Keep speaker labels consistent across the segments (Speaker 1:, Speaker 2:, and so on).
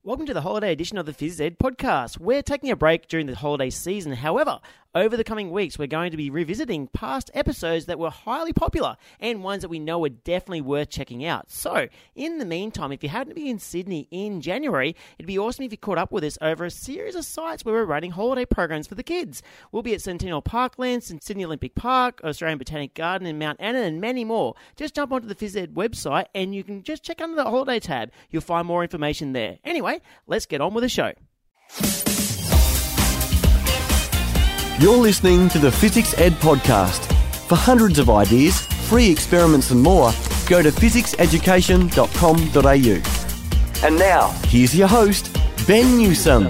Speaker 1: Welcome to the holiday edition of the Phys Ed podcast. We're taking a break during the holiday season. However, over the coming weeks, we're going to be revisiting past episodes that were highly popular and ones that we know are definitely worth checking out. So, in the meantime, if you happen to be in Sydney in January, it'd be awesome if you caught up with us over a series of sites where we're running holiday programs for the kids. We'll be at Centennial Parklands and Sydney Olympic Park, Australian Botanic Garden in Mount Anna, and many more. Just jump onto the Phys Ed website and you can just check under the holiday tab. You'll find more information there. Anyway, let's get on with the show.
Speaker 2: You're listening to the Physics Ed podcast. For hundreds of ideas, free experiments and more, go to physicseducation.com.au. And now, here's your host, Ben Newsome.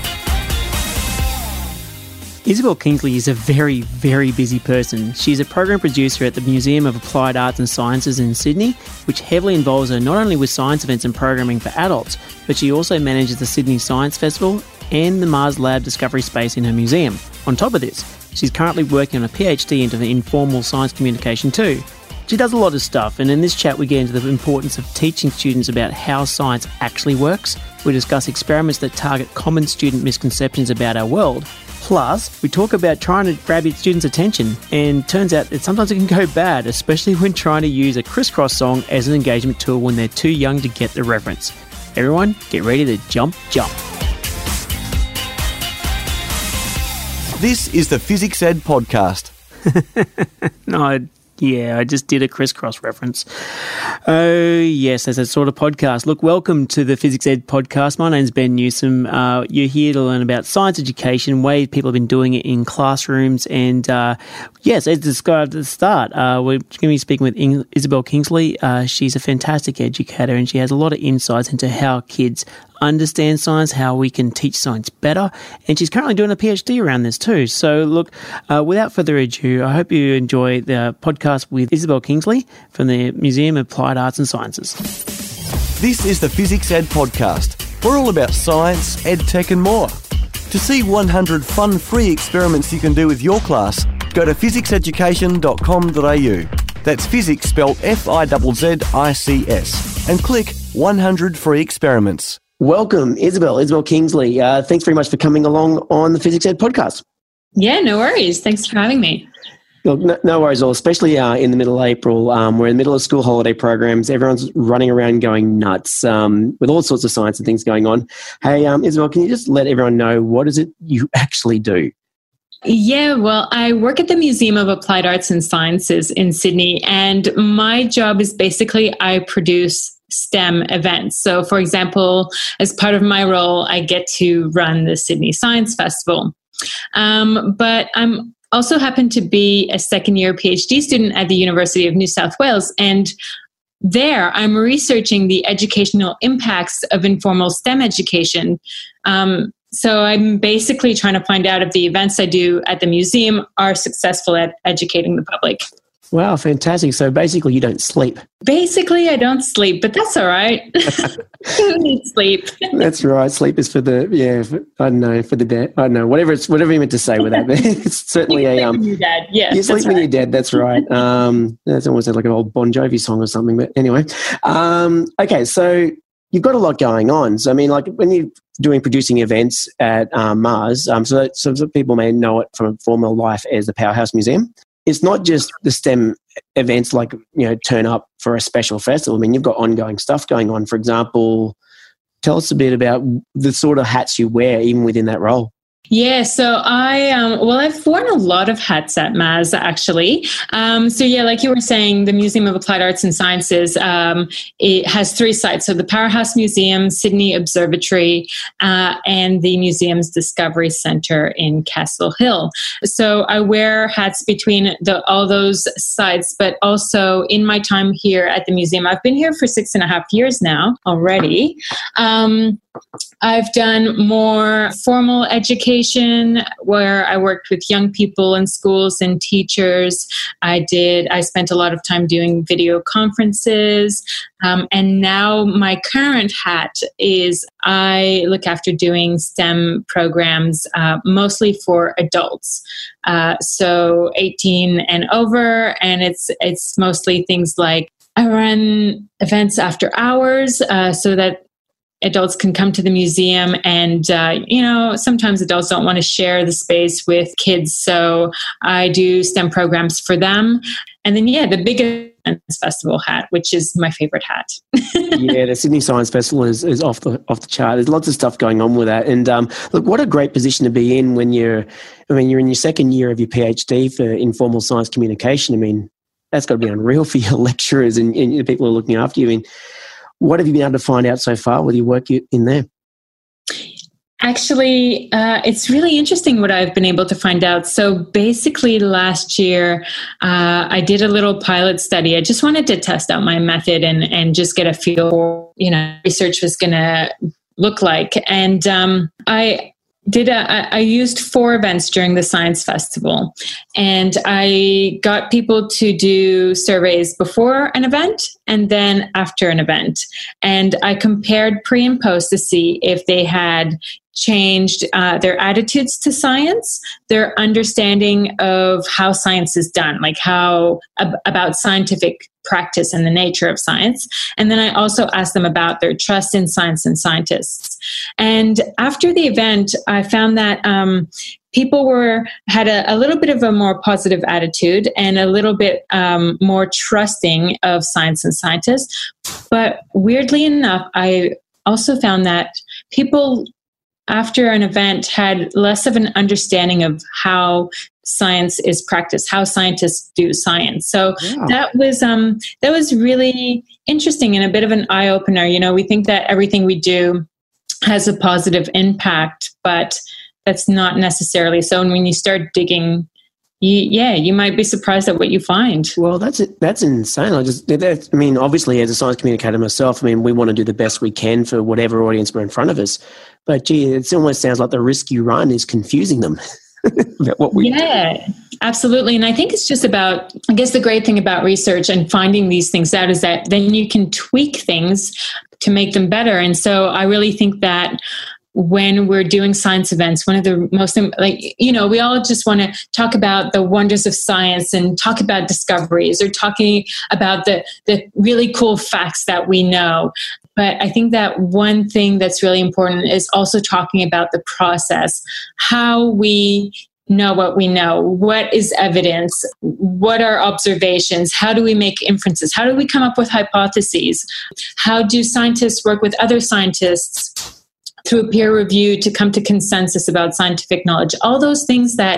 Speaker 3: Isabel Kingsley is a very, very busy person. She's a program producer at the Museum of Applied Arts and Sciences in Sydney, which heavily involves her not only with science events and programming for adults, but she also manages the Sydney Science Festival and the Mars Lab Discovery Space in her museum. On top of this, she's currently working on a PhD into the informal science communication too. She does a lot of stuff, and in this chat we get into the importance of teaching students about how science actually works. We discuss experiments that target common student misconceptions about our world. Plus, we talk about trying to grab your students' attention, and turns out that sometimes it can go bad, especially when trying to use a crisscross song as an engagement tool when they're too young to get the reference. Everyone, get ready to jump.
Speaker 2: This is the Physics Ed podcast.
Speaker 3: I just did a crisscross reference. Oh, yes, as a sort of podcast. Look, welcome to the Physics Ed podcast. My name's Ben Newsome. You're here to learn about science education, ways people have been doing it in classrooms. And yes, as described at the start, we're going to be speaking with Isabel Kingsley. She's a fantastic educator and she has a lot of insights into how kids understand science, how we can teach science better, and she's currently doing a PhD around this too. So look, without further ado, I hope you enjoy the podcast with Isabel Kingsley from the Museum of Applied Arts and Sciences.
Speaker 2: This is the Physics Ed podcast. We're all about science, ed tech and more. To see 100 fun free experiments you can do with your class, go to physicseducation.com.au. That's physics spelled F-I-Z-Z-I-C-S, and click 100 free experiments.
Speaker 3: Welcome, Isabel Kingsley. Thanks very much for coming along on the Physics Ed podcast.
Speaker 4: Yeah, no worries. Thanks for having me.
Speaker 3: Look, no worries at all, especially in the middle of April. We're in the middle of school holiday programs. Everyone's running around going nuts with all sorts of science and things going on. Hey, Isabel, can you just let everyone know what is it you actually do?
Speaker 4: Yeah, well, I work at the Museum of Applied Arts and Sciences in Sydney, and my job is basically I produce STEM events. So, for example, as part of my role, I get to run the Sydney Science Festival. But I'm also happen to be a second-year PhD student at the University of New South Wales, and there I'm researching the educational impacts of informal STEM education. So I'm basically trying to find out if the events I do at the museum are successful at educating the public.
Speaker 3: Wow, fantastic. So basically you don't sleep.
Speaker 4: Basically I don't sleep, but that's all right. Who needs sleep?
Speaker 3: That's right. Sleep is for the, for the dead. I don't know, whatever you meant to say with that. It's certainly
Speaker 4: you sleep when you're dead. Yeah,
Speaker 3: you sleep when you're dead. That's right. That's almost like an old Bon Jovi song or something. But anyway, okay. So you've got a lot going on. So I mean, like when you're producing events at Mars, so some people may know it from former life as the Powerhouse Museum. It's not just the STEM events like, turn up for a special festival. I mean, you've got ongoing stuff going on. For example, tell us a bit about the sort of hats you wear even within that role.
Speaker 4: Yeah, so I've worn a lot of hats at MAS, actually. Like you were saying, the Museum of Applied Arts and Sciences, it has 3 sites. So the Powerhouse Museum, Sydney Observatory, and the museum's Discovery Centre in Castle Hill. So I wear hats between all those sites, but also in my time here at the museum, I've been here for 6.5 years now already. I've done more formal education where I worked with young people in schools and teachers. I spent a lot of time doing video conferences. And now my current hat is I look after doing STEM programs, mostly for adults. So 18 and over. And it's mostly things like I run events after hours so that adults can come to the museum, and sometimes adults don't want to share the space with kids, so I do STEM programs for them. And then the biggest festival hat, which is my favorite hat.
Speaker 3: Yeah, the Sydney Science Festival is off the chart. There's lots of stuff going on with that, and look, what a great position to be in when you're in your second year of your PhD for informal science communication. I mean, that's got to be unreal for your lecturers and the people who are looking after you. I mean, what have you been able to find out so far with your work in there?
Speaker 4: Actually, it's really interesting what I've been able to find out. So basically last year, I did a little pilot study. I just wanted to test out my method and just get a feel for, research was going to look like. And I used 4 events during the Science Festival, and I got people to do surveys before an event and then after an event. And I compared pre and post to see if they had changed their attitudes to science, their understanding of how science is done, like how about scientific practice and the nature of science. And then I also asked them about their trust in science and scientists. And after the event, I found that people had a little bit of a more positive attitude and a little bit more trusting of science and scientists. But weirdly enough, I also found that people after an event had less of an understanding of how science is practiced, how scientists do science. So that was really interesting and a bit of an eye opener. We think that everything we do has a positive impact, but that's not necessarily so. And when you start digging, you might be surprised at what you find.
Speaker 3: Well, that's insane. Obviously, as a science communicator myself, we want to do the best we can for whatever audience we're in front of us. But gee, it almost sounds like the risk you run is confusing them about what we do.
Speaker 4: Absolutely. And I think it's just about, I guess the great thing about research and finding these things out is that then you can tweak things to make them better. And so I really think that when we're doing science events, one of the most, we all just want to talk about the wonders of science and talk about discoveries or talking about the really cool facts that we know. But I think that one thing that's really important is also talking about the process, how we know what we know, what is evidence, what are observations, how do we make inferences, how do we come up with hypotheses, how do scientists work with other scientists through peer review to come to consensus about scientific knowledge. All those things that,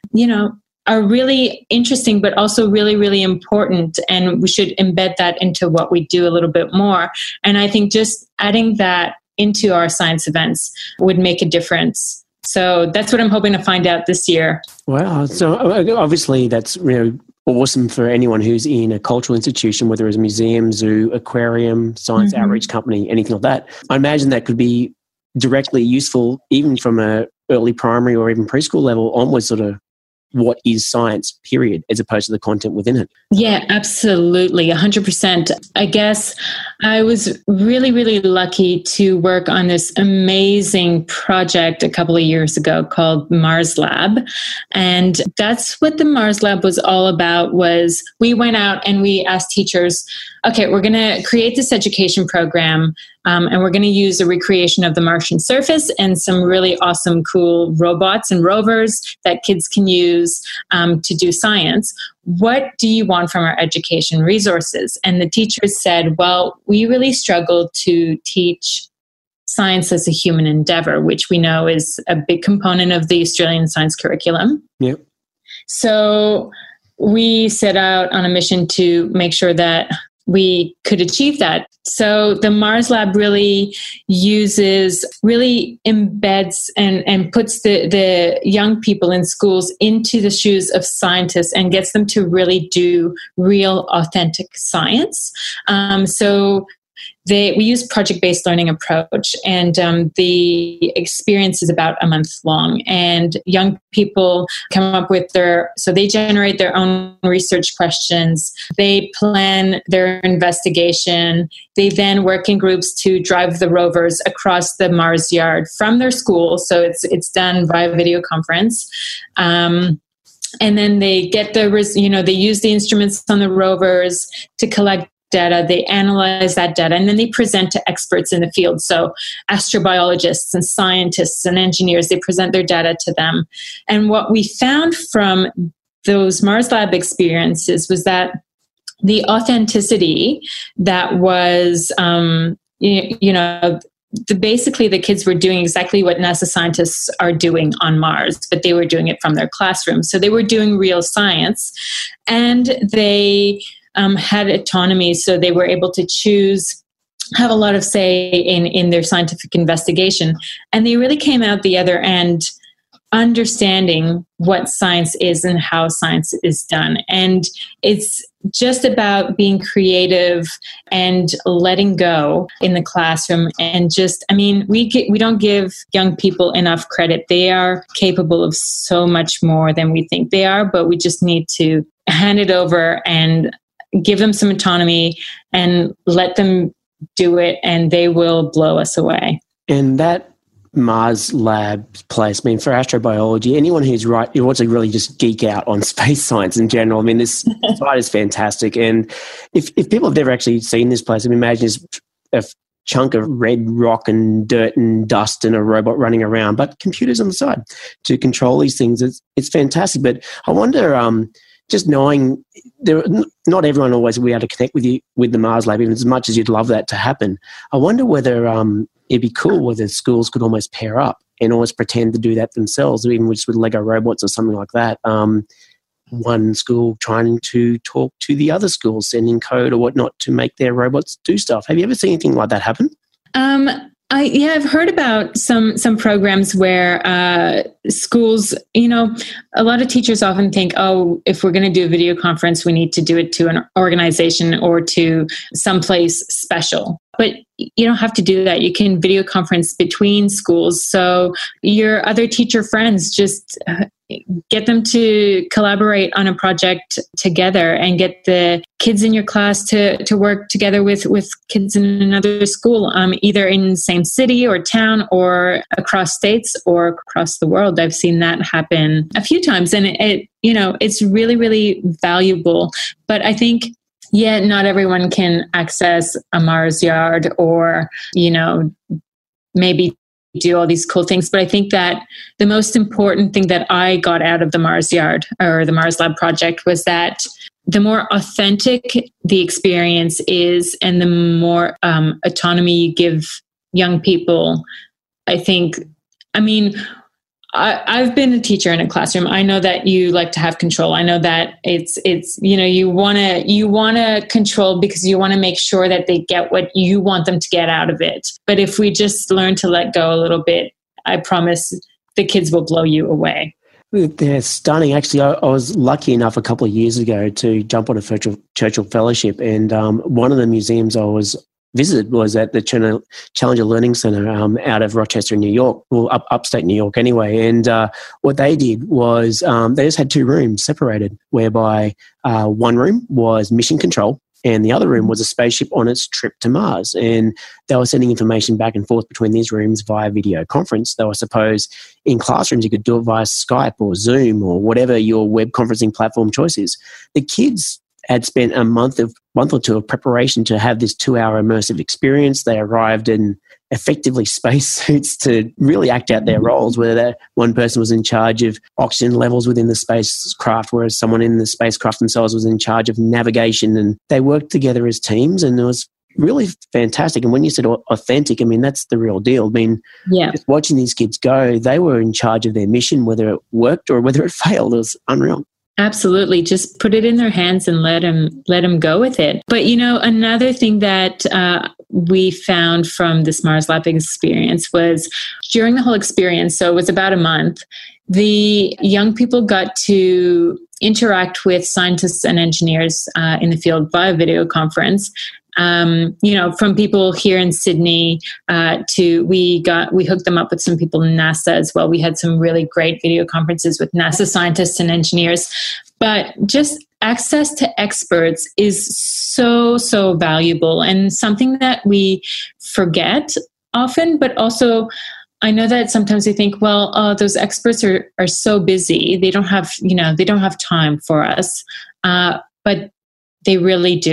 Speaker 4: are really interesting, but also really, really important. And we should embed that into what we do a little bit more. And I think just adding that into our science events would make a difference. So that's what I'm hoping to find out this year.
Speaker 3: Wow. So obviously that's awesome for anyone who's in a cultural institution, whether it's a museum, zoo, aquarium, science outreach company, anything like that. I imagine that could be directly useful even from a early primary or even preschool level onwards, sort of what is science, period, as opposed to the content within it.
Speaker 4: Yeah, absolutely. 100%. I guess I was really, really lucky to work on this amazing project a couple of years ago called Mars Lab. And that's what the Mars Lab was all about. Was we went out and we asked teachers, okay, we're going to create this education program and we're going to use a recreation of the Martian surface and some really awesome, cool robots and rovers that kids can use to do science. What do you want from our education resources? And the teachers said, well, we really struggle to teach science as a human endeavor, which we know is a big component of the Australian science curriculum.
Speaker 3: Yep.
Speaker 4: So we set out on a mission to make sure that we could achieve that. So the Mars Lab really embeds and puts the young people in schools into the shoes of scientists and gets them to really do real, authentic science. So we use project-based learning approach, and the experience is about a month long. And young people come up with so they generate their own research questions. They plan their investigation. They then work in groups to drive the rovers across the Mars yard from their school. So it's done via video conference. And then they get they use the instruments on the rovers to collect data, they analyze that data, and then they present to experts in the field. So astrobiologists and scientists and engineers, they present their data to them. And what we found from those Mars Lab experiences was that the authenticity that was, basically the kids were doing exactly what NASA scientists are doing on Mars, but they were doing it from their classroom. So they were doing real science, and they had autonomy. So they were able to have a lot of say in their scientific investigation. And they really came out the other end understanding what science is and how science is done. And it's just about being creative and letting go in the classroom. And we don't give young people enough credit. They are capable of so much more than we think they are, but we just need to hand it over and give them some autonomy and let them do it, and they will blow us away.
Speaker 3: And that Mars Lab place, I mean, for astrobiology, anyone who wants to really just geek out on space science in general, I mean, this site is fantastic. And if people have never actually seen this place, I mean, imagine it's a chunk of red rock and dirt and dust and a robot running around, but computers on the side to control these things. It's fantastic. But I wonder, just knowing not everyone always will be able to connect with the Mars Lab, even as much as you'd love that to happen. I wonder whether it'd be cool whether schools could almost pair up and almost pretend to do that themselves, even just with Lego robots or something like that. One school trying to talk to the other school, sending code or whatnot to make their robots do stuff. Have you ever seen anything like that happen?
Speaker 4: I've heard about some programs where schools, a lot of teachers often think, oh, if we're going to do a video conference, we need to do it to an organization or to someplace special. But you don't have to do that. You can video conference between schools. So your other teacher friends, just get them to collaborate on a project together and get the kids in your class to work together with kids in another school, either in the same city or town or across states or across the world. I've seen that happen a few times, and it's really, really valuable. But I think, not everyone can access a Mars Yard or, maybe do all these cool things. But I think that the most important thing that I got out of the Mars Yard or the Mars Lab project was that the more authentic the experience is and the more autonomy you give young people, I've been a teacher in a classroom. I know that you like to have control. I know that it's you want to control because you want to make sure that they get what you want them to get out of it. But if we just learn to let go a little bit, I promise the kids will blow you away.
Speaker 3: They're stunning. Actually, I was lucky enough a couple of years ago to jump on a Churchill Fellowship, and one of the museums I visited was at the Challenger Learning Center out of Rochester, New York, well, upstate New York anyway. And what they did was they just had two rooms separated, whereby one room was mission control and the other room was a spaceship on its trip to Mars. And they were sending information back and forth between these rooms via video conference. Though I suppose in classrooms you could do it via Skype or Zoom or whatever your web conferencing platform choice is. The kids had spent a month or two of preparation to have this 2-hour immersive experience. They arrived in effectively spacesuits to really act out their roles, whether one person was in charge of oxygen levels within the spacecraft, whereas someone in the spacecraft themselves was in charge of navigation. And they worked together as teams, and it was really fantastic. And when you said authentic, I mean, that's the real deal. I mean, just watching these kids go, they were in charge of their mission, whether it worked or whether it failed. It was unreal.
Speaker 4: Absolutely. Just put it in their hands and let them go with it. But, another thing that we found from this Mars Lab experience was during the whole experience, so it was about a month, the young people got to interact with scientists and engineers in the field via video conference. From people here in Sydney we hooked them up with some people in NASA as well. We had some really great video conferences with NASA scientists and engineers, but just access to experts is so, so valuable and something that we forget often, but also I know that sometimes we think, well, those experts are so busy. They don't have time for us. But they really do.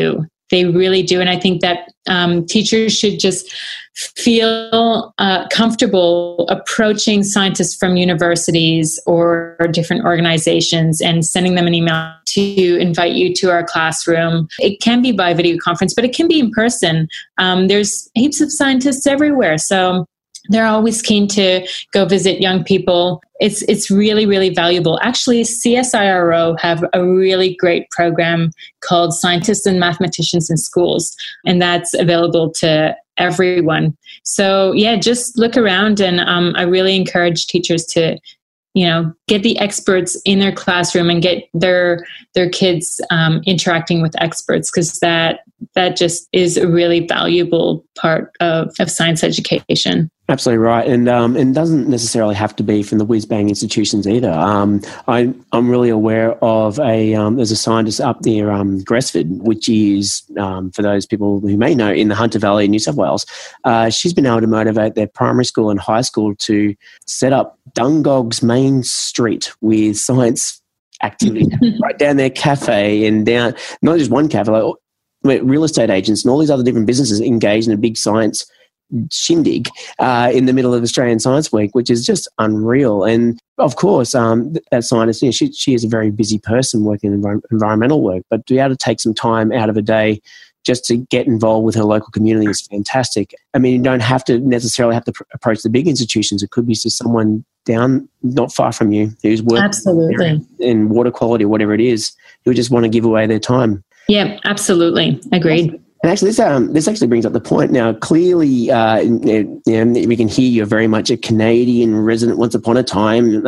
Speaker 4: They really do. And I think that teachers should just feel comfortable approaching scientists from universities or different organizations and sending them an email to invite you to our classroom. It can be by video conference, but it can be in person. There's heaps of scientists everywhere. So they're always keen to go visit young people. It's really, really valuable. Actually, CSIRO have a really great program called Scientists and Mathematicians in Schools, and that's available to everyone. So yeah, just look around, and I really encourage teachers to, get the experts in their classroom and get their kids interacting with experts, because that just is a really valuable part of science education.
Speaker 5: Absolutely right, and doesn't necessarily have to be from the whiz-bang institutions either. I'm really aware of there's a scientist up near Gresford, which is, for those people who may know, in the Hunter Valley, New South Wales. She's been able to motivate their primary school and high school to set up Dungog's Main Street with science activity right down their cafe, and down not just one cafe, like real estate agents and all these other different businesses engaged in a big science shindig in the middle of Australian Science Week, which is just unreal. And of course, that scientist, she is a very busy person working in environmental work, but to be able to take some time out of a day just to get involved with her local community is fantastic. I mean, you don't have to necessarily have to approach the big institutions. It could be just someone down not far from you who's working
Speaker 4: absolutely
Speaker 5: in water quality or whatever it is, who just want to give away their time.
Speaker 4: Yeah, absolutely. Agreed.
Speaker 5: And actually, this actually brings up the point. Now, clearly, we can hear you're very much a Canadian resident once upon a time.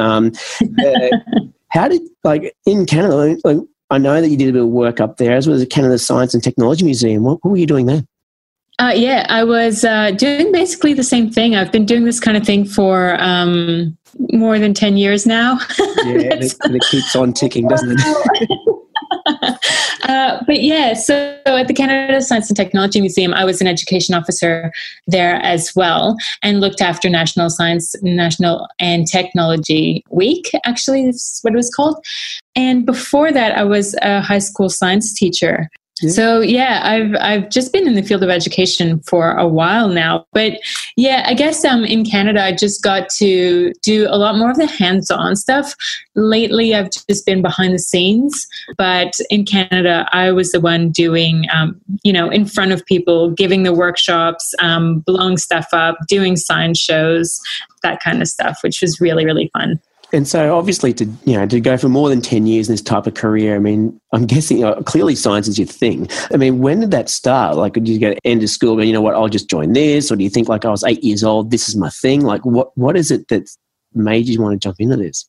Speaker 5: How did, in Canada, I know that you did a bit of work up there, as well as the Canada Science and Technology Museum. What were you doing there?
Speaker 4: Yeah, I was doing basically the same thing. I've been doing this kind of thing for more than 10 years now.
Speaker 5: Yeah, and it keeps on ticking, doesn't it?
Speaker 4: But yeah, so at the Canada Science and Technology Museum, I was an education officer there as well, and looked after National and Technology Week, actually, is what it was called. And before that, I was a high school science teacher. Yeah. So yeah, I've just been in the field of education for a while now. But yeah, I guess in Canada, I just got to do a lot more of the hands-on stuff. Lately, I've just been behind the scenes. But in Canada, I was the one doing, in front of people, giving the workshops, blowing stuff up, doing science shows, that kind of stuff, which was really, really fun.
Speaker 5: And so obviously to go for more than 10 years in this type of career, I mean, I'm guessing clearly science is your thing. I mean, when did that start? Like, did you go to end of school, go, you know what, I'll just join this? Or do you think I was 8 years old, this is my thing? Like, what is it that made you want to jump into this?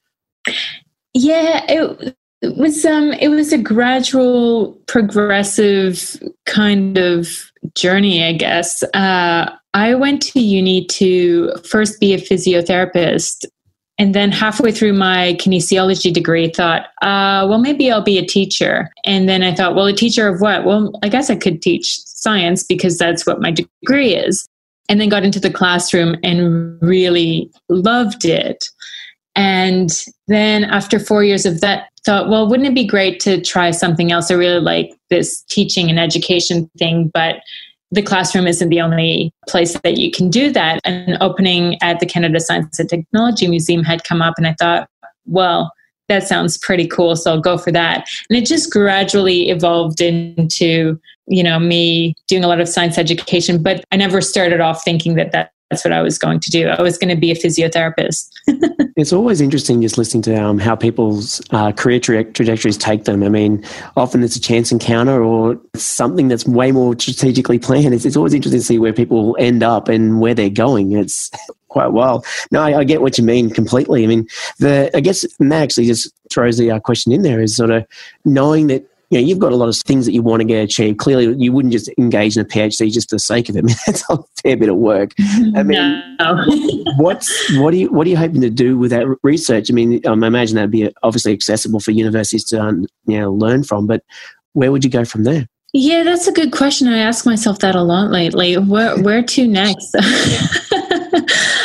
Speaker 4: Yeah, it was a gradual, progressive kind of journey, I guess. I went to uni to first be a physiotherapist. And then halfway through my kinesiology degree, thought, maybe I'll be a teacher. And then I thought, well, a teacher of what? Well, I guess I could teach science because that's what my degree is. And then got into the classroom and really loved it. And then after 4 years of that, thought, well, wouldn't it be great to try something else? I really like this teaching and education thing, but the classroom isn't the only place that you can do that. An opening at the Canada Science and Technology Museum had come up, and I thought, well, that sounds pretty cool, so I'll go for that. And it just gradually evolved into, me doing a lot of science education, but I never started off thinking that that's what I was going to do. I was going to be a physiotherapist.
Speaker 5: It's always interesting just listening to how people's career trajectories take them. I mean, often it's a chance encounter or something that's way more strategically planned. It's always interesting to see where people end up and where they're going. It's quite wild. No, I get what you mean completely. I mean, I guess that actually just throws the question in there, is sort of knowing that you've got a lot of things that you want to get achieved. Clearly, you wouldn't just engage in a PhD just for the sake of it. I mean, that's a fair bit of work. I mean,
Speaker 4: no.
Speaker 5: what are you hoping to do with that research? I mean, I imagine that'd be obviously accessible for universities to learn from. But where would you go from there?
Speaker 4: Yeah, that's a good question. I ask myself that a lot lately. Where to next? I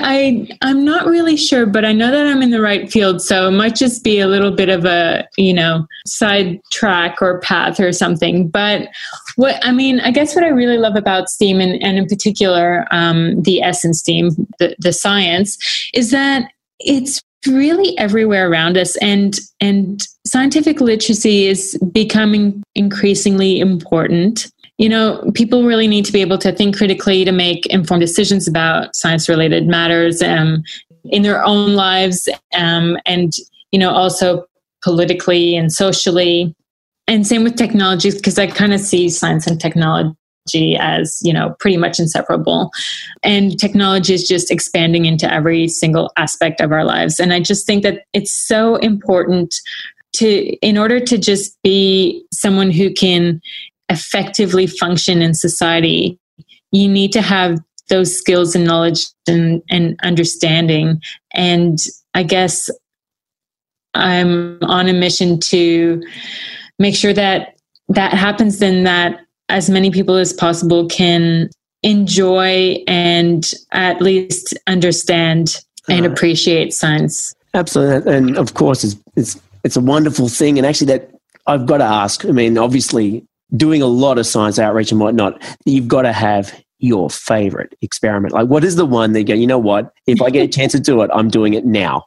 Speaker 4: I'm not really sure, but I know that I'm in the right field. So it might just be a little bit of a, side track or path or something. But I guess what I really love about STEAM and in particular, the S in STEAM, the science, is that it's really everywhere around us, and scientific literacy is becoming increasingly important. People really need to be able to think critically to make informed decisions about science-related matters in their own lives, and also politically and socially. And same with technology, because I kind of see science and technology as, pretty much inseparable. And technology is just expanding into every single aspect of our lives. And I just think that it's so important in order to just be someone who can effectively function in society, you need to have those skills and knowledge and understanding. And I guess I'm on a mission to make sure that happens, and that as many people as possible can enjoy and at least understand and appreciate science.
Speaker 5: Absolutely. And of course, it's a wonderful thing. And actually, that I've got to ask, obviously, doing a lot of science outreach and whatnot, you've got to have your favorite experiment. Like, what is the one that you go, you know what, if I get a chance to do it, I'm doing it now?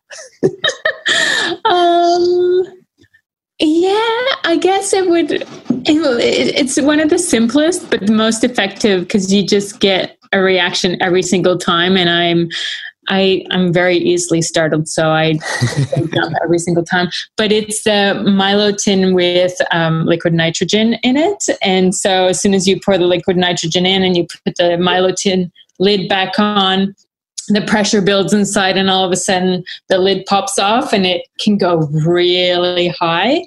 Speaker 4: Yeah, I guess it's one of the simplest but the most effective, because you just get a reaction every single time. And I'm very easily startled, so I jump every single time. But it's the Milo tin with liquid nitrogen in it. And so as soon as you pour the liquid nitrogen in and you put the Milo tin lid back on, the pressure builds inside, and all of a sudden the lid pops off and it can go really high.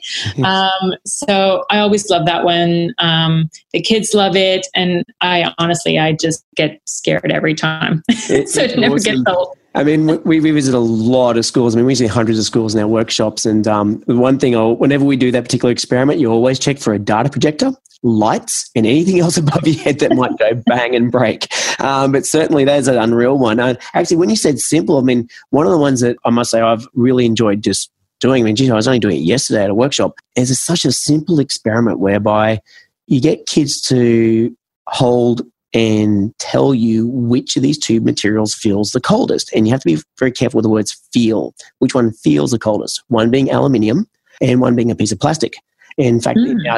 Speaker 4: So I always love that one. The kids love it. And I just get scared every time. So it never gets old.
Speaker 5: We visit a lot of schools. We see hundreds of schools in our workshops. And the one thing, whenever we do that particular experiment, you always check for a data projector, lights, and anything else above your head that might go bang and break. But certainly that's an unreal one. Actually, when you said simple, one of the ones that I must say I've really enjoyed just doing, I was only doing it yesterday at a workshop, is such a simple experiment whereby you get kids to hold and tell you which of these two materials feels the coldest. And you have to be very careful with the words feel. Which one feels the coldest? One being aluminium and one being a piece of plastic. In fact, in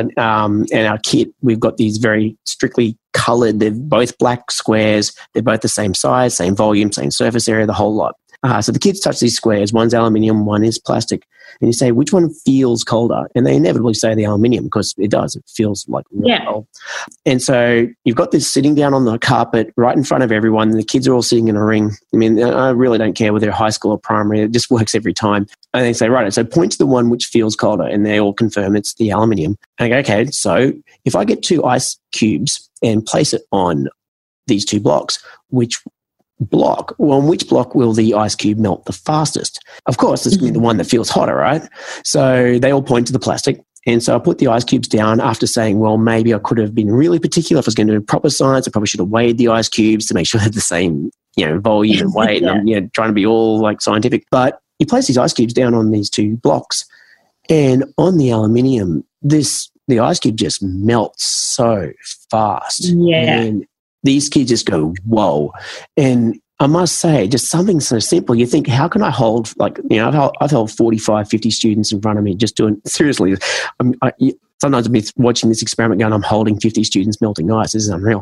Speaker 5: our kit, we've got these very strictly coloured, they're both black squares, they're both the same size, same volume, same surface area, the whole lot. So the kids touch these squares, one's aluminium, one is plastic. And you say, which one feels colder? And they inevitably say the aluminium, because it does. It feels like really cold. And so you've got this sitting down on the carpet right in front of everyone, and the kids are all sitting in a ring. I really don't care whether they're high school or primary. It just works every time. And they say, right, so point to the one which feels colder. And they all confirm it's the aluminium. And I go, okay, so if I get 2 ice cubes and place it on these 2 blocks, which block will the ice cube melt the fastest? Of course, it's going to be the one that feels hotter, right? So they all point to the plastic. And so I put the ice cubes down after saying, well, maybe I could have been really particular. If I was going to do proper science, I probably should have weighed the ice cubes to make sure they had the same, volume and weight. And I'm trying to be all like scientific. But you place these ice cubes down on these 2 blocks, and on the aluminium, the ice cube just melts so fast.
Speaker 4: Yeah.
Speaker 5: And these kids just go, whoa. And I must say, just something so simple. You think, how can I hold, I've held 45, 50 students in front of me just doing, seriously, sometimes I've been watching this experiment going, I'm holding 50 students melting ice. This is unreal.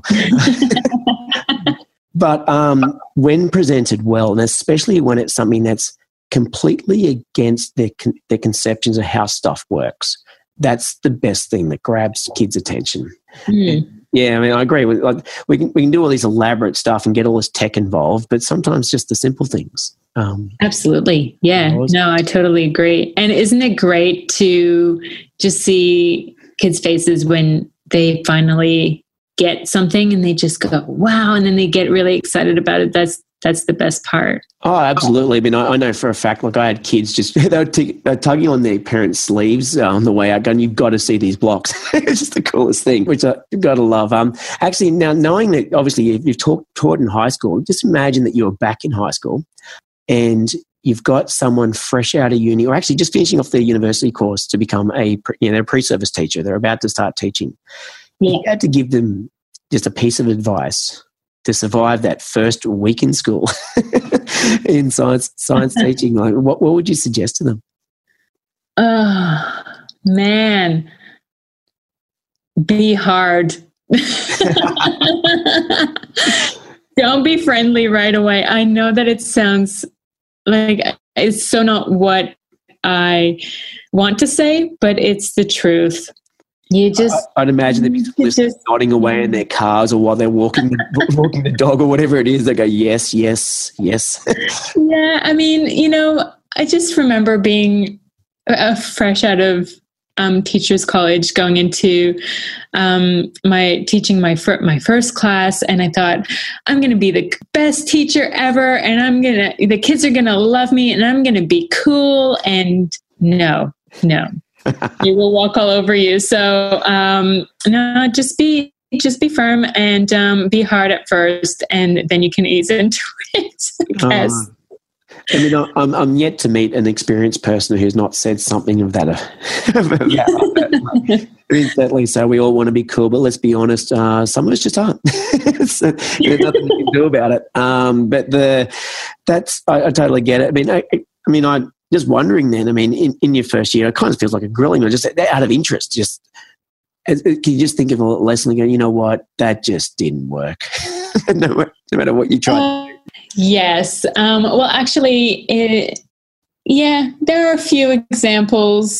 Speaker 5: But when presented well, and especially when it's something that's completely against their conceptions of how stuff works, that's the best thing that grabs kids' attention. Yeah, I agree. We can do all these elaborate stuff and get all this tech involved, but sometimes just the simple things.
Speaker 4: Absolutely. Yeah. No, I totally agree. And isn't it great to just see kids' faces when they finally get something and they just go, wow, and then they get really excited about it? that's the best part.
Speaker 5: Oh, absolutely. I mean, I know for a fact, like I had kids just, they're tugging on their parents' sleeves on the way out going, you've got to see these blocks. It's just the coolest thing, which I've got to love. Actually, now knowing that obviously you've taught in high school, just imagine that you're back in high school and you've got someone fresh out of uni or actually just finishing off their university course to become they're a pre-service teacher. They're about to start teaching.
Speaker 4: Yeah.
Speaker 5: You had to give them just a piece of advice to survive that first week in school in science teaching. Like, what would you suggest to them?
Speaker 4: Oh, man. Be hard. Don't be friendly right away. I know that it sounds like it's so not what I want to say, but it's the truth. You just,
Speaker 5: I'd imagine they'd be just nodding away in their cars or while they're walking the dog or whatever it is. They go, yes, yes, yes.
Speaker 4: Yeah, I mean, I just remember being fresh out of teachers college, going into my first class, and I thought I'm going to be the best teacher ever, and the kids are going to love me, and I'm going to be cool. And no. They will walk all over you. So no, just be firm and be hard at first, and then you can ease into it. I guess.
Speaker 5: I mean, I'm yet to meet an experienced person who's not said something of that. Exactly. So we all want to be cool, but let's be honest, some of us just aren't. So, there's nothing you can do about it. But I totally get it. I mean, I just wondering then, I mean, in your first year, it kind of feels like a grilling, or just out of interest. Can you just think of a lesson and go, you know what, that just didn't work, no matter what you tried?
Speaker 4: Yes. Well, actually, there are a few examples.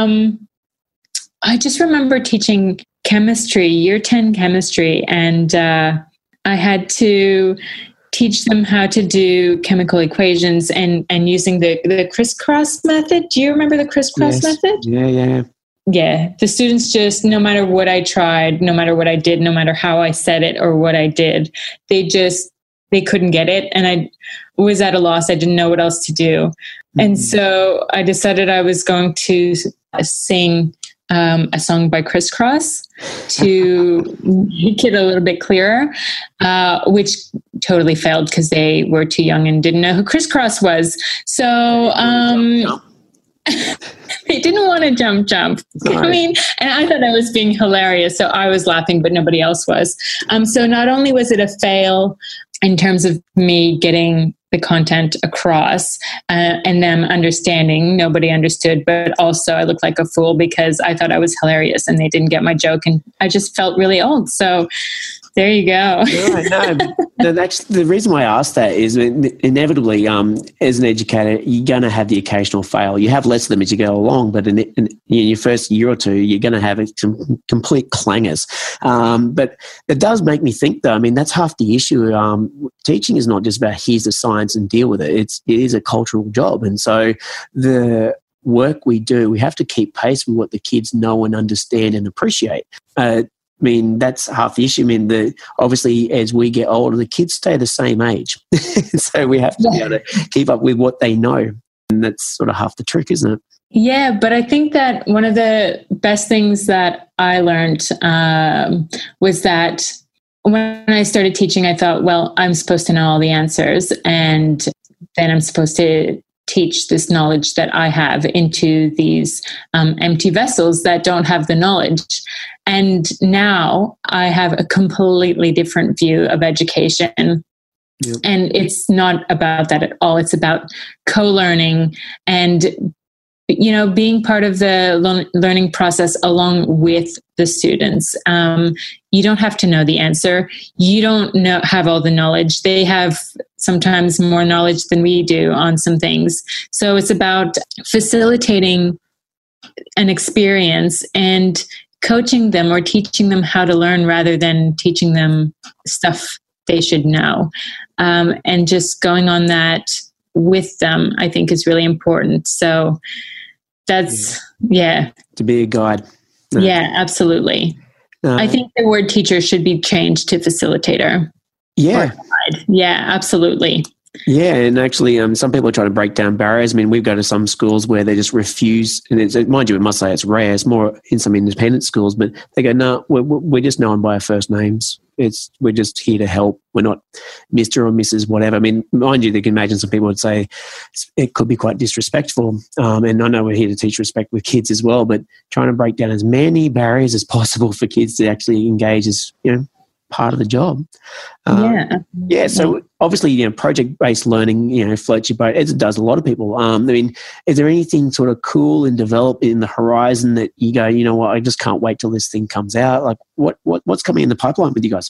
Speaker 4: I just remember teaching chemistry, year 10 chemistry, and I had to teach them how to do chemical equations and using the crisscross method. Do you remember the crisscross method?
Speaker 5: Yeah.
Speaker 4: Yeah. The students just, no matter what I tried, no matter what I did, no matter how I said it or what I did, they couldn't get it. And I was at a loss. I didn't know what else to do. Mm-hmm. And so I decided I was going to sing a song by Criss Cross to make it a little bit clearer, which totally failed because they were too young and didn't know who Criss Cross was. So they didn't want to jump. Right. I mean, and I thought I was being hilarious, so I was laughing, but nobody else was. So not only was it a fail in terms of me getting the content across and them understanding, nobody understood, but also I looked like a fool because I thought I was hilarious and they didn't get my joke, and I just felt really old. So there you go. No,
Speaker 5: that's the reason why I asked that is inevitably, as an educator, you're going to have the occasional fail. You have less of them as you go along, but in your first year or two, you're going to have some complete clangers. But it does make me think, though, I mean, that's half the issue. Teaching is not just about here's the science and deal with it. It is a cultural job. And so the work we do, we have to keep pace with what the kids know and understand and appreciate. I mean, that's half the issue. I mean, obviously, as we get older, the kids stay the same age. So we have to be able to keep up with what they know. And that's sort of half the trick, isn't it?
Speaker 4: Yeah, but I think that one of the best things that I learned was that when I started teaching, I thought, well, I'm supposed to know all the answers. And then I'm supposed to teach this knowledge that I have into these empty vessels that don't have the knowledge. And now I have a completely different view of education. Yep. And it's not about that at all. It's about co-learning and, being part of the learning process along with the students. You don't have to know the answer. You don't have all the knowledge. They have sometimes more knowledge than we do on some things. So it's about facilitating an experience and coaching them or teaching them how to learn rather than teaching them stuff they should know. And just going on that with them, I think, is really important. So that's,
Speaker 5: to be a guide.
Speaker 4: No. Yeah, absolutely. I think the word teacher should be changed to facilitator.
Speaker 5: Yeah.
Speaker 4: side. Yeah, absolutely.
Speaker 5: Yeah, and actually, some people are trying to break down barriers. I mean, we go to some schools where they just refuse, and mind you, we must say it's rare. It's more in some independent schools, but they go, no, we're just known by our first names. We're just here to help. We're not Mr. or Mrs. whatever. I mean, mind you, they can imagine some people would say it could be quite disrespectful. And I know we're here to teach respect with kids as well, but trying to break down as many barriers as possible for kids to actually engage is, part of the job. Yeah. So obviously, project-based learning, floats your boat, as it does a lot of people. I mean, is there anything sort of cool and develop in the horizon that you go, you know what, I just can't wait till this thing comes out? Like, what's coming in the pipeline with you guys?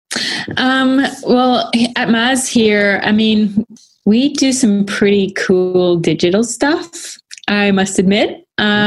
Speaker 4: Well, at Maz here, I mean, we do some pretty cool digital stuff, I must admit.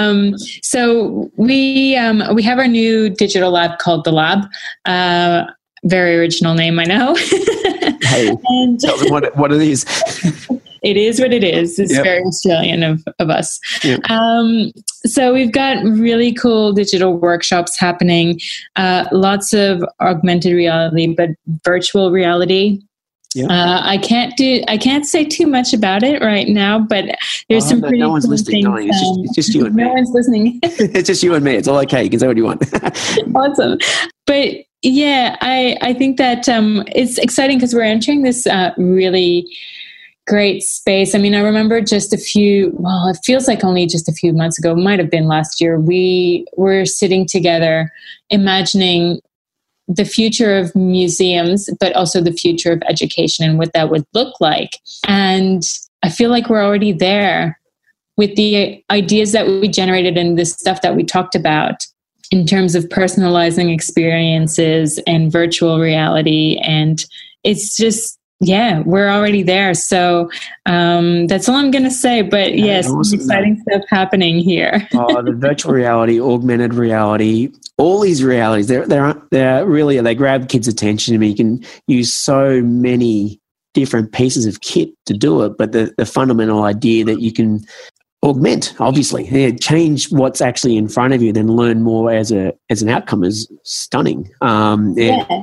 Speaker 4: So we have our new digital lab called The Lab. Very original name, I know.
Speaker 5: Hey,
Speaker 4: and
Speaker 5: tell them what it is.
Speaker 4: It is what it is. It's very Australian of us.
Speaker 5: Yep.
Speaker 4: So we've got really cool digital workshops happening, lots of augmented reality, but virtual reality.
Speaker 5: Yeah.
Speaker 4: I can't say too much about it right now, but there's some pretty
Speaker 5: no one's
Speaker 4: cool
Speaker 5: listening.
Speaker 4: things.
Speaker 5: It's just you and me.
Speaker 4: No one's listening.
Speaker 5: It's just you and me. It's all okay. You can say what you want.
Speaker 4: Awesome. But yeah, I think that it's exciting because we're entering this really great space. I mean, I remember it feels like only just a few months ago, might have been last year, we were sitting together imagining the future of museums, but also the future of education and what that would look like. And I feel like we're already there with the ideas that we generated and the stuff that we talked about in terms of personalizing experiences and virtual reality. And it's just, we're already there. So that's all I'm going to say. But yes, awesome, exciting stuff happening here.
Speaker 5: The virtual reality, augmented reality, all these realities, they grab kids' attention. I mean, you can use so many different pieces of kit to do it, but the fundamental idea that you can augment, obviously, change what's actually in front of you, then learn more as an outcome is stunning. And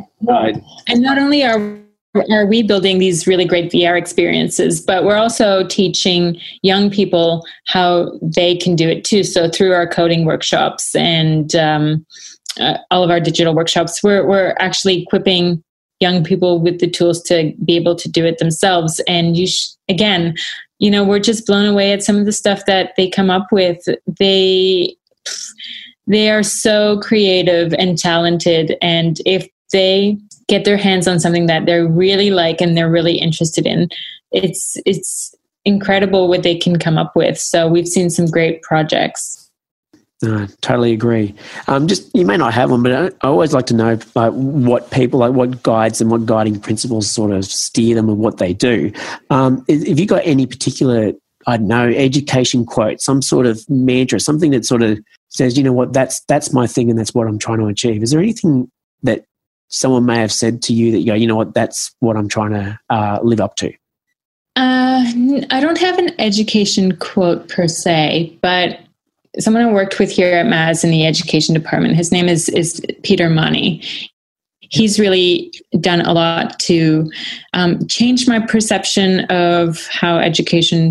Speaker 4: not only are we building these really great VR experiences, but we're also teaching young people how they can do it too. So through our coding workshops and all of our digital workshops, we're actually equipping young people with the tools to be able to do it themselves. And we're just blown away at some of the stuff that they come up with. They are so creative and talented. And if they get their hands on something that they're really like and they're really interested in, it's incredible what they can come up with. So we've seen some great projects.
Speaker 5: Totally agree. You may not have one, but I always like to know what guides and what guiding principles sort of steer them and what they do. Have you got any particular, I don't know, education quote, some sort of mantra, something that sort of says, you know what, that's my thing and that's what I'm trying to achieve? Is there anything that someone may have said to you that you go, you know what, that's what I'm trying to live up to?
Speaker 4: I don't have an education quote per se, but someone I worked with here at Maz in the education department, his name is Peter Money. He's really done a lot to change my perception of how education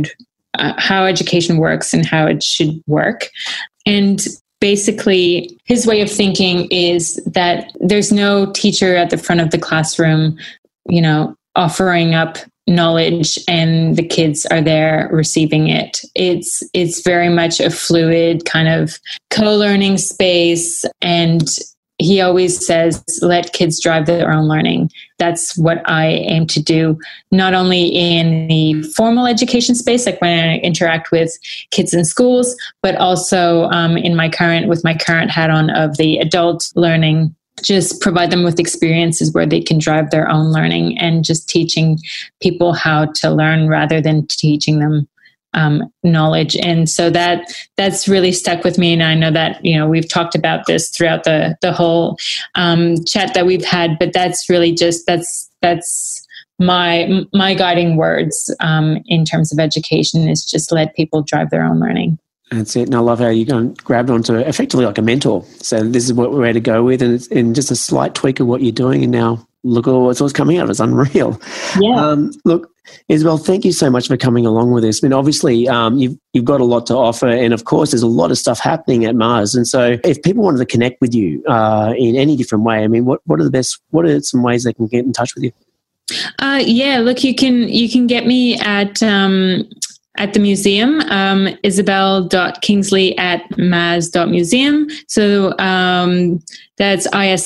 Speaker 4: works and how it should work. And basically, his way of thinking is that there's no teacher at the front of the classroom, offering up knowledge and the kids are there receiving it. It's very much a fluid kind of co-learning space. And he always says, let kids drive their own learning. That's what I aim to do, not only in the formal education space, like when I interact with kids in schools, but also with my current hat on of the adult learning, just provide them with experiences where they can drive their own learning and just teaching people how to learn rather than teaching them knowledge. And so that's really stuck with me. And I know that, we've talked about this throughout the whole chat that we've had, but that's really just, that's my guiding words in terms of education is just let people drive their own learning.
Speaker 5: That's it. And I love how you grabbed onto effectively like a mentor. So this is what we're ready to go with. And just a slight tweak of what you're doing. And now look at what's coming out. It's unreal.
Speaker 4: Yeah.
Speaker 5: Look, Isabel, thank you so much for coming along with this. I mean, obviously, you've got a lot to offer, and of course, there's a lot of stuff happening at Mars. And so, if people wanted to connect with you in any different way, I mean, what are some ways they can get in touch with you?
Speaker 4: Look, you can get me at the museum, isabel.kingsley@maz.museum. So that's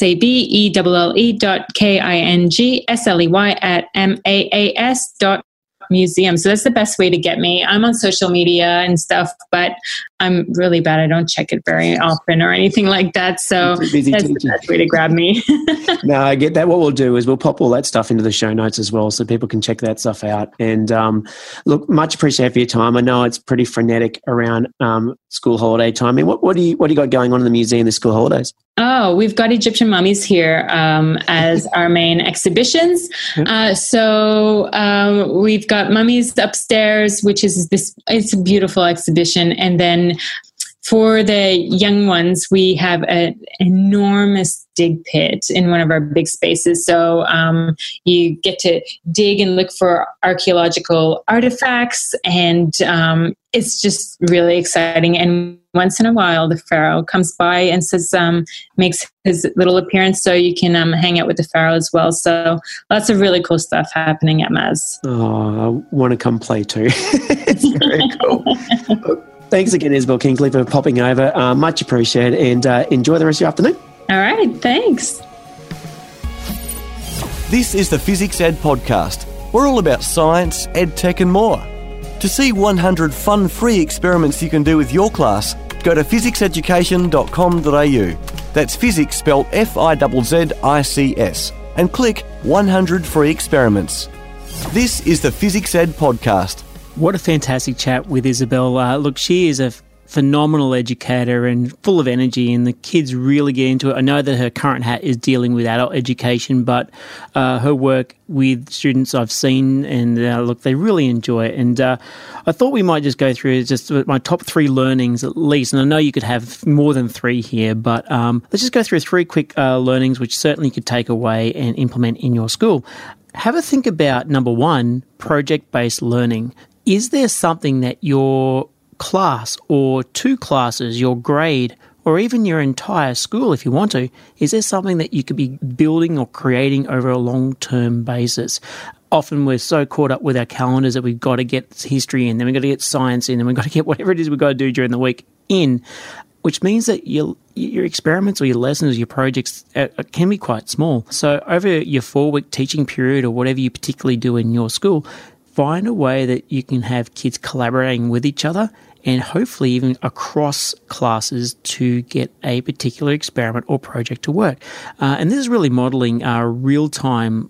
Speaker 4: isabelle.kingsley@MAAS.museum. So that's the best way to get me. I'm on social media and stuff, but I'm really bad. I don't check it very often or anything like that. So that's the best way to grab me.
Speaker 5: No, I get that. What we'll do is we'll pop all that stuff into the show notes as well, so people can check that stuff out. And look, much appreciated for your time. I know it's pretty frenetic around school holiday time. I mean, what do you got going on in the museum this school holidays?
Speaker 4: Oh, we've got Egyptian mummies here as our main exhibitions. So we've got mummies upstairs, which is it's a beautiful exhibition. And then for the young ones, we have an enormous dig pit in one of our big spaces. So you get to dig and look for archaeological artifacts, and it's just really exciting. And once in a while, the pharaoh comes by and says, makes his little appearance, so you can hang out with the pharaoh as well. So lots of really cool stuff happening at Maz.
Speaker 5: Oh, I want to come play too. It's very cool. Thanks again, Isabel Kingsley, for popping over. Much appreciated, and enjoy the rest of your afternoon.
Speaker 4: All right, thanks.
Speaker 2: This is the Physics Ed Podcast. We're all about science, ed tech and more. To see 100 fun free experiments you can do with your class, go to physicseducation.com.au. That's physics spelled FIZZICS, and click 100 free experiments. This is the Physics Ed Podcast.
Speaker 3: What a fantastic chat with Isabel. Look, she is a phenomenal educator and full of energy, and the kids really get into it. I know that her current hat is dealing with adult education, but her work with students I've seen, and look, they really enjoy it. And I thought we might just go through just my top 3 learnings at least, and I know you could have more than 3 here, but let's just go through 3 quick learnings which certainly you could take away and implement in your school. Have a think about, number 1, project-based learning. Is there something that your class or 2 classes, your grade, or even your entire school, if you want to, is there something that you could be building or creating over a long-term basis? Often we're so caught up with our calendars that we've got to get history in, then we've got to get science in, then we've got to get whatever it is we've got to do during the week in, which means that your experiments or your lessons, your projects can be quite small. So over your 4-week teaching period or whatever you particularly do in your school, find a way that you can have kids collaborating with each other and hopefully even across classes to get a particular experiment or project to work. And this is really modelling our real-time,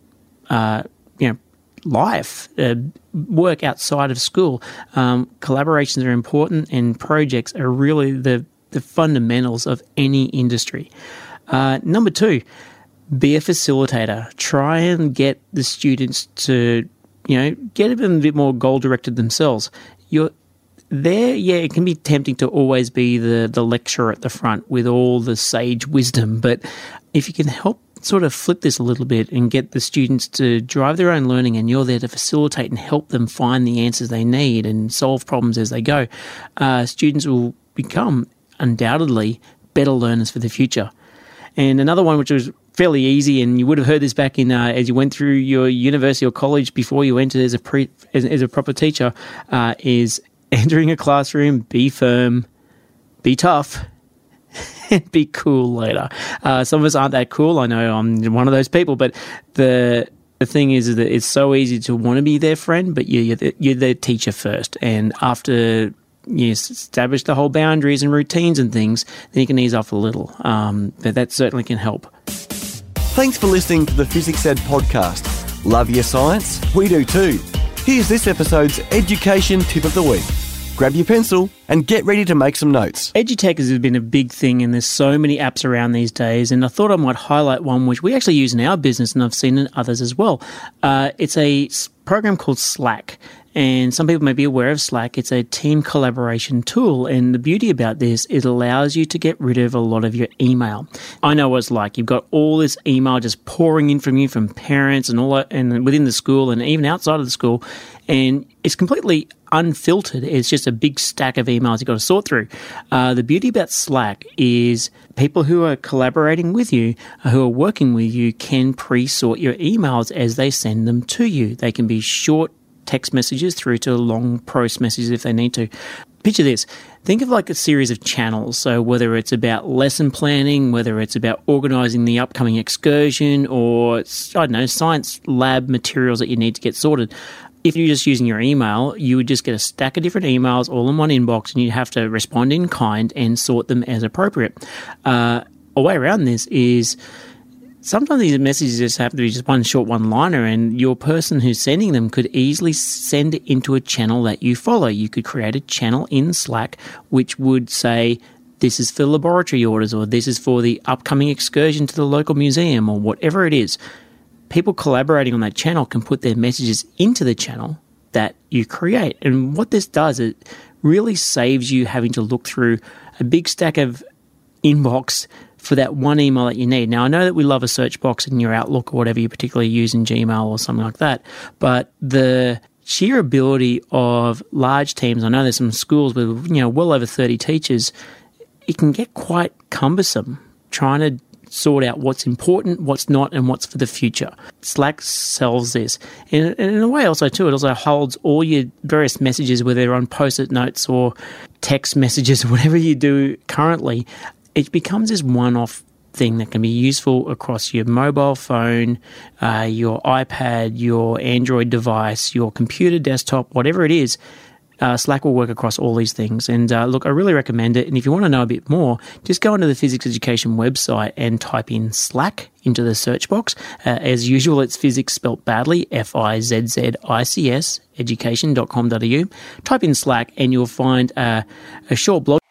Speaker 3: life, work outside of school. Collaborations are important, and projects are really the fundamentals of any industry. Number 2, be a facilitator. Try and get the students to get them a bit more goal-directed themselves. You're there, it can be tempting to always be the lecturer at the front with all the sage wisdom, but if you can help sort of flip this a little bit and get the students to drive their own learning, and you're there to facilitate and help them find the answers they need and solve problems as they go, students will become undoubtedly better learners for the future. And another one which was fairly easy, and you would have heard this back in as you went through your university or college before you entered as a proper teacher, is entering a classroom, be firm, be tough, and be cool later. Some of us aren't that cool. I know I'm one of those people, but the thing is that it's so easy to want to be their friend, but you're their teacher first. And after you establish the whole boundaries and routines and things, then you can ease off a little. But that certainly can help.
Speaker 2: Thanks for listening to the Physics Ed Podcast. Love your science? We do too. Here's this episode's Education Tip of the Week. Grab your pencil and get ready to make some notes.
Speaker 3: EduTech has been a big thing, and there's so many apps around these days, and I thought I might highlight one which we actually use in our business, and I've seen in others as well. It's a program called Slack, And some people may be aware of Slack. It's a team collaboration tool. And the beauty about this, it allows you to get rid of a lot of your email. I know what it's like. You've got all this email just pouring in from you from parents and all that, and within the school and even outside of the school. And it's completely unfiltered. It's just a big stack of emails you've got to sort through. The beauty about Slack is people who are collaborating with you, who are working with you, can pre-sort your emails as they send them to you. They can be short text messages through to long post messages if they need to. Picture this. Think of like a series of channels. So whether it's about lesson planning, whether it's about organising the upcoming excursion, or, I don't know, science lab materials that you need to get sorted. If you're just using your email, you would just get a stack of different emails all in one inbox, and you'd have to respond in kind and sort them as appropriate. A way around this is sometimes these messages just have to be just one short one-liner, and your person who's sending them could easily send it into a channel that you follow. You could create a channel in Slack which would say, this is for laboratory orders, or this is for the upcoming excursion to the local museum, or whatever it is. People collaborating on that channel can put their messages into the channel that you create. And what this does, it really saves you having to look through a big stack of inbox for that one email that you need. Now, I know that we love a search box in your Outlook or whatever you particularly use in Gmail or something like that, but the sheer ability of large teams, I know there's some schools with, well over 30 teachers, it can get quite cumbersome trying to sort out what's important, what's not, and what's for the future. Slack sells this. And in a way also too, it also holds all your various messages, whether they're on post-it notes or text messages or whatever you do currently. It becomes this one-off thing that can be useful across your mobile phone, your iPad, your Android device, your computer, desktop, whatever it is. Slack will work across all these things. And look, I really recommend it. And if you want to know a bit more, just go onto the Physics Education website and type in Slack into the search box. As usual, it's physics spelt badly, Fizzics, education.com.au. Type in Slack and you'll find a short blog.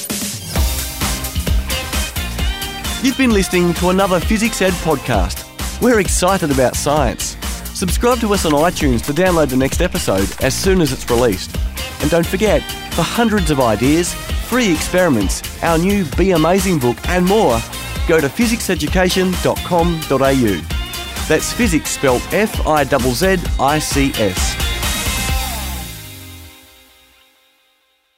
Speaker 2: You've been listening to another Physics Ed podcast. We're excited about science. Subscribe to us on iTunes to download the next episode as soon as it's released. And don't forget, for hundreds of ideas, free experiments, our new Be Amazing book and more, go to physicseducation.com.au. That's physics spelled Fizzics.